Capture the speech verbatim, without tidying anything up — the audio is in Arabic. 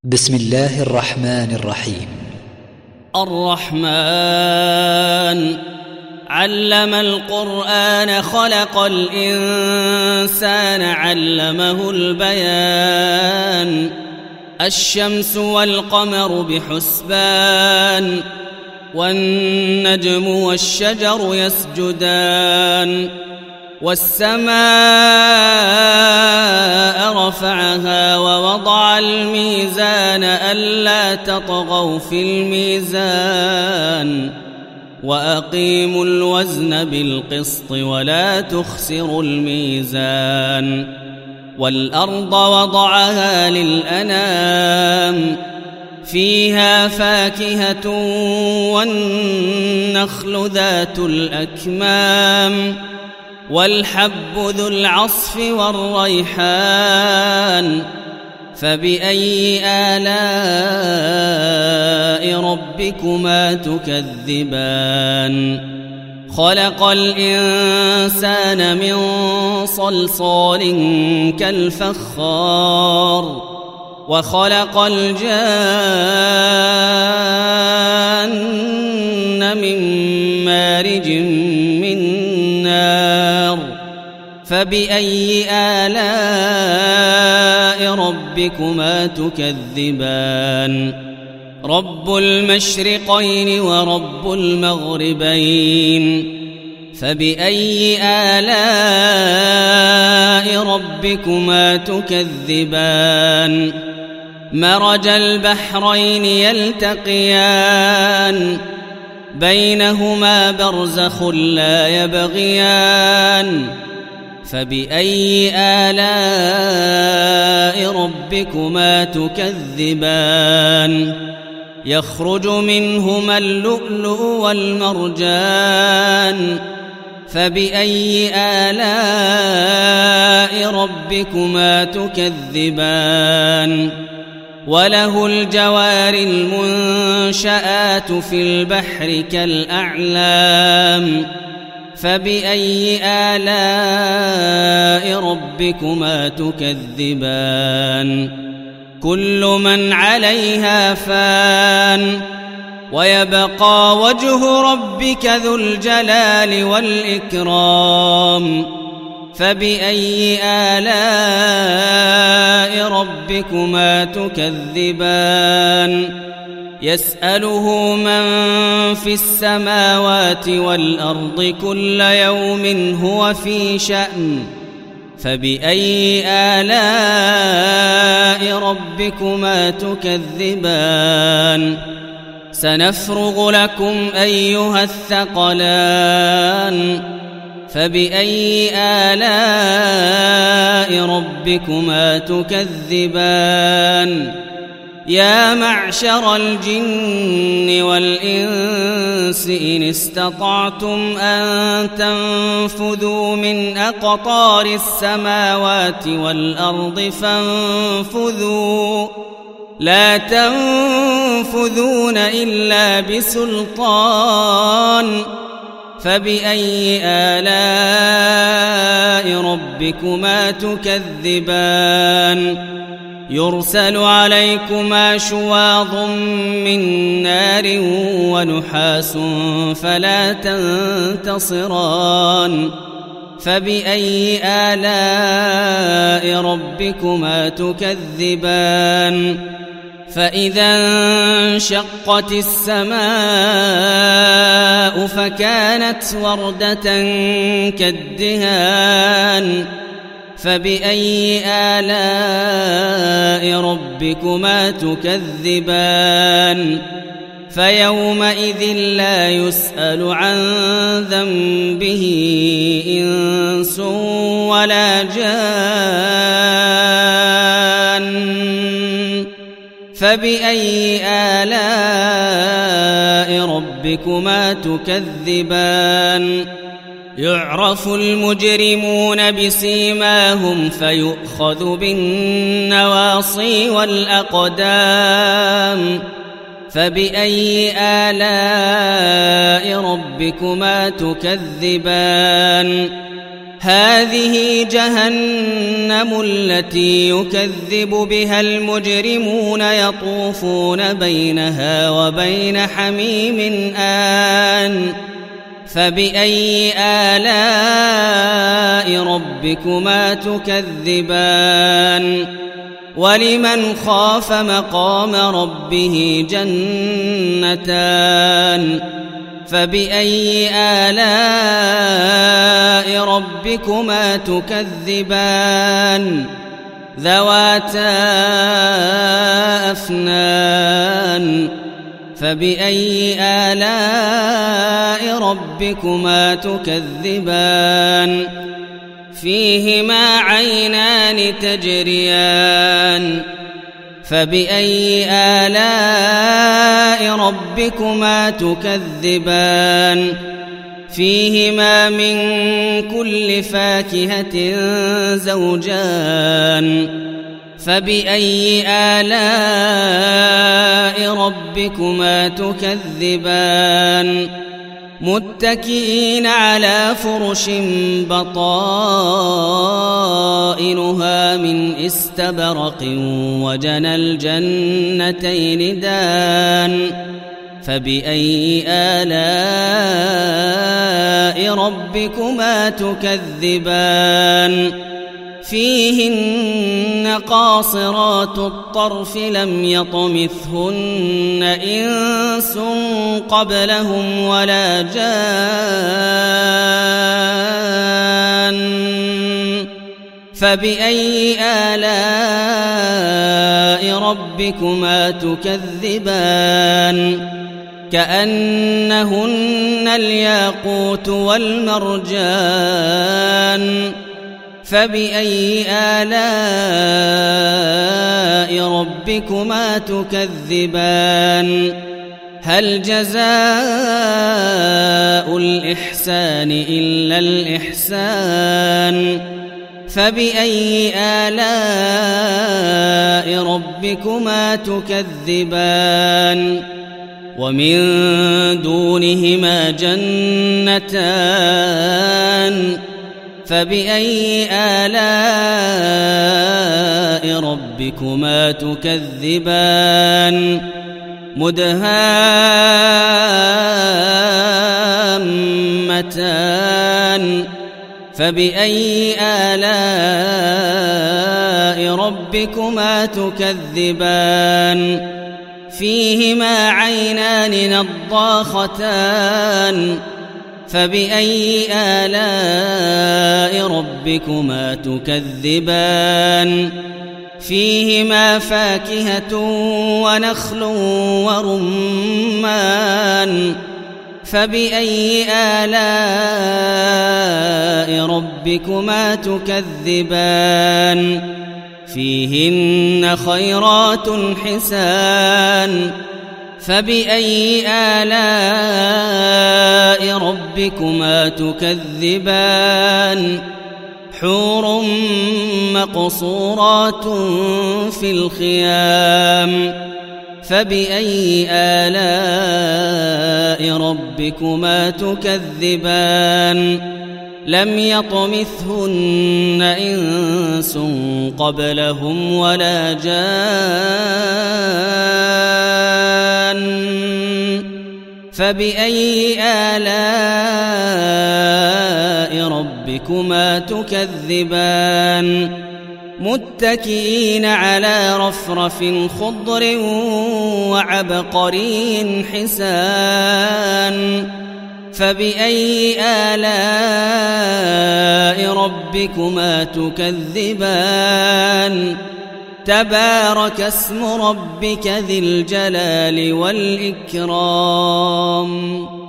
بسم الله الرحمن الرحيم. الرحمن علم القرآن خلق الإنسان علمه البيان. الشمس والقمر بحسبان والنجم والشجر يسجدان والسماء رفعها ووضع الميزان ألا تطغوا في الميزان وأقيموا الوزن بالقسط ولا تخسروا الميزان. والأرض وضعها للأنام فيها فاكهة والنخل ذات الأكمام والحب ذو العصف والريحان. فبأي آلاء ربكما تكذبان؟ خلق الإنسان من صلصال كالفخار وخلق الجان من مارج من نار. فبأي آلاء ربكما تكذبان؟ رب المشرقين ورب المغربين. فبأي آلاء ربكما تكذبان؟ مرج البحرين يلتقيان بينهما برزخ لا يبغيان. فبأي آلاء ربكما تكذبان؟ يخرج منهما اللؤلؤ والمرجان. فبأي آلاء ربكما تكذبان؟ وله الجوار المنشآت في البحر كالأعلام. فبأي آلاء ربكما تكذبان؟ كل من عليها فان ويبقى وجه ربك ذو الجلال والإكرام. فبأي آلاء ربكما تكذبان؟ يسأله من في السماوات والأرض كل يوم هو في شأن. فبأي آلاء ربكما تكذبان؟ سنفرغ لكم أيها الثقلان. فبأي آلاء ربكما تكذبان؟ يا معشر الجن والإنس إن استطعتم أن تنفذوا من أقطار السماوات والأرض فانفذوا لا تنفذون إلا بسلطان. فبأي آلاء ربكما تكذبان؟ يرسل عليكما شواظ من نار ونحاس فلا تنتصران. فبأي آلاء ربكما تكذبان؟ فإذا انشقت السماء فكانت وردة كالدهان. فبأي آلاء ربكما تكذبان؟ فيومئذ لا يسأل عن ذنبه إنس ولا جان. فبأي آلاء ربكما تكذبان؟ يعرف المجرمون بسيماهم فيؤخذ بالنواصي والأقدام. فبأي آلاء ربكما تكذبان؟ هذه جهنم التي يكذب بها المجرمون يطوفون بينها وبين حميم آن فبأي آلاء ربكما تكذبان ولمن خاف مقام ربه جنتان فبأي آلاء ربكما تكذبان ذواتا أفنان فبأي آلاء ربكما تكذبان فيهما عينان تجريان فبأي آلاء ربكما تكذبان فيهما من كل فاكهة زوجان فبأي آلاء ربكما تكذبان متكئين على فرش بطائنها من استبرق وجنى الجنتين دان فبأي آلاء ربكما تكذبان فيهن قاصرات الطرف لم يطمثهن إنس قبلهم ولا جان فبأي آلاء ربكما تكذبان كأنهن الياقوت والمرجان فبأي آلاء ربكما تكذبان هل جزاء الإحسان إلا الإحسان فبأي آلاء ربكما تكذبان ومن دونهما جنتان فبأي آلاء ربكما تكذبان مدهامتان فبأي آلاء ربكما تكذبان فيهما عينان نضاختان فبأي آلاء ربكما تكذبان فيهما فاكهة ونخل ورمان فبأي آلاء ربكما تكذبان فيهن خيرات حسان فبأي آلاء ربكما تكذبان حور مقصورات في الخيام فبأي آلاء ربكما تكذبان لم يطمثهن إنس قبلهم ولا جان فبأي آلاء ربكما تكذبان متكئين على رفرف خضر وعبقري حسان فبأي آلاء ربكما تكذبان تبارك اسم ربك ذي الجلال والإكرام